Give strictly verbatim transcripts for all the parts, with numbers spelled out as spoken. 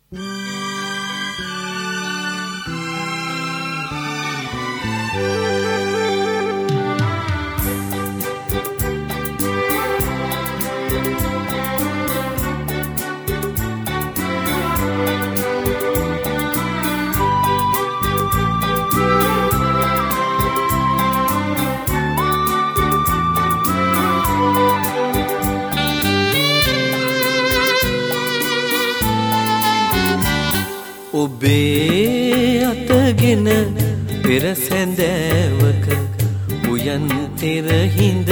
ඔබේ අතගෙන පෙර සැඳෑවක උයන් තෙරහිඳ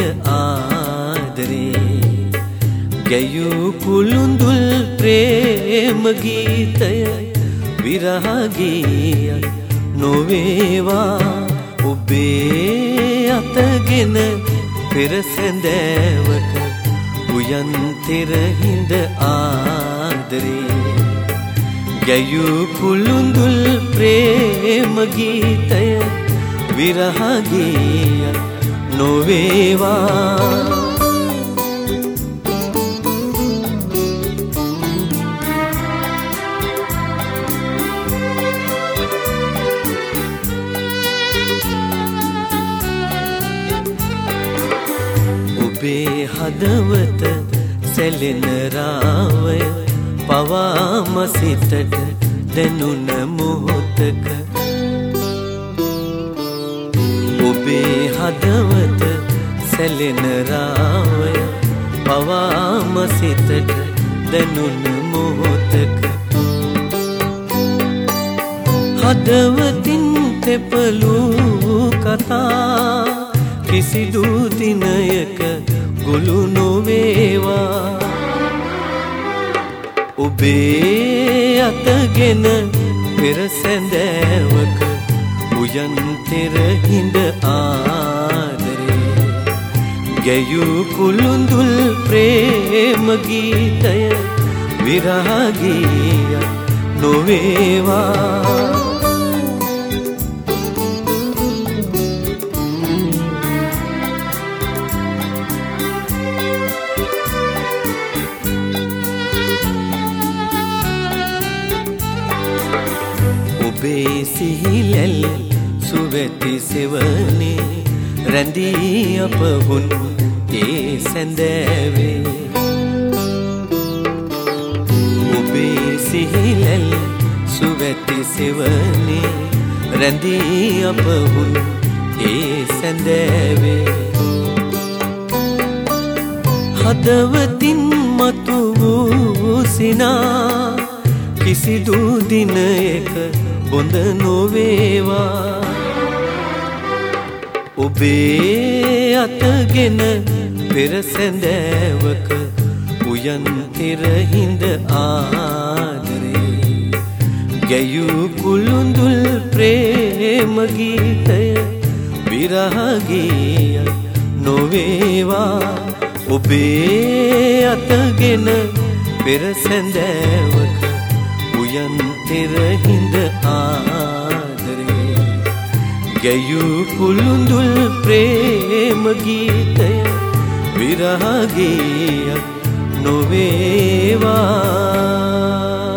ආදරේ ගැයූ කුළුඳුල් ප්‍රේම ගීතය විරහ ගීයක් නොවේවා. ඔබේ අතගෙන පෙර සැඳෑවක උයන් තෙරහිඳ ආදරේ ගැයූ කුළුඳුල් ප්‍රේම ගීතය විරහ ගීයක් නොවේවා. ඔබේ හදවත සැලෙන රාවය පවාම සිතට දැනුන මොහොතක ඔබේ හදවත සැලෙන රාවය පවාම සිතට දැනුන මොහොතක හදවතින් තෙපලූ කතා කිසිදු දිනයක ගොළු නොවේවා. ඔබේ අතගෙන පෙර සැඳෑවක උයන් තෙරහිඳ ආදරේ ගැයූ කුළුඳුල් ප්‍රේම ගීතය විරහ ගීයක් නොවේවා. ඔබේ සිහිලැල් සුවැති සෙවනේ රැඳී අපහුන් ඒ සැඳෑවේ ඔබේ සිහිලැල් සුවැති සෙවනේ රැඳී අපහුන් ඒ සැඳෑවේ හදවතින් මතු වූ සිනා කිසිදු දිනයක බොඳ නොවේවා. ඔබේ අතගෙන පෙර සැඳෑවක උයන් තෙරහිඳ ආදරේ ගැයූ කුළුඳුල් ප්‍රේම ගීතය විරහ ගීයක් නොවේවා. ඔබේ අතගෙන පෙර සැඳෑවක උයන් තෙරහිඳ ආදරේ ගැයූ කුළුඳුල් ප්‍රේම ගීතය විරහ ගීයක් නොවේවා.